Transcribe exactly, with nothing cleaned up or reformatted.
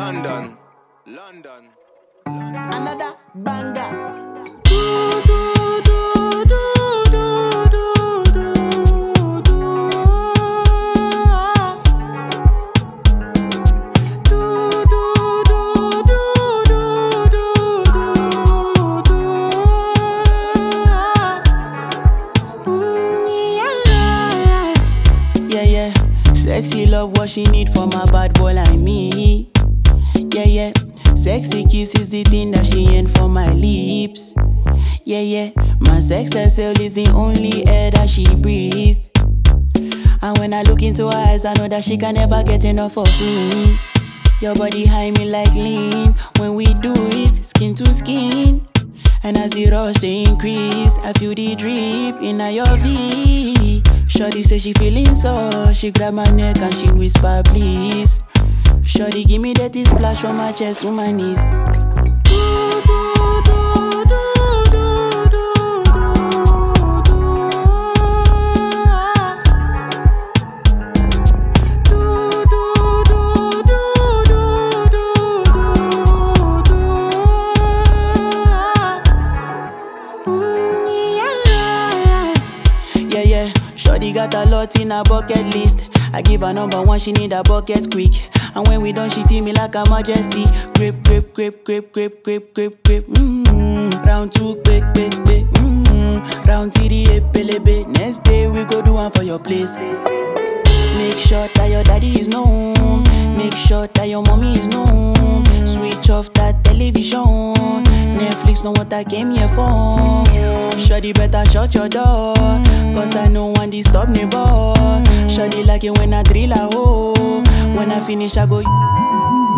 London, London, London. Another banger. Sexy love, what she need from a bad boy like me. Yeah, yeah. Sexy kiss is the thing that she ain't for my lips. Yeah, yeah. My sex herself is the only air that she breathes. And when I look into her eyes, I know that she can never get enough of me. Your body high me like lean. When we do it, skin to skin. And as the rush they increase, I feel the drip in your V. Shorty say she feeling so, she grab my neck and she whisper please. Shorty give me that splash from my chest to my knees. Yeah, yeah. Shorty got a lot in her bucket list. I give her number one, she need a bucket quick. And when we done, she feel me like a majesty. Grip, grip, grip, grip, grip, grip, grip, grip. Mm-hmm. Round two, quick, quick, quick. Mm-hmm. Round three, epelebe. Next day we go do one for your place. Make sure that your daddy is known. Make sure that your mommy is known. Switch off that television. Netflix know what I came here for. Shorty better shut your door, cause I know one disturb neighbor. Shorty like it when I drill a hole. When I finish I go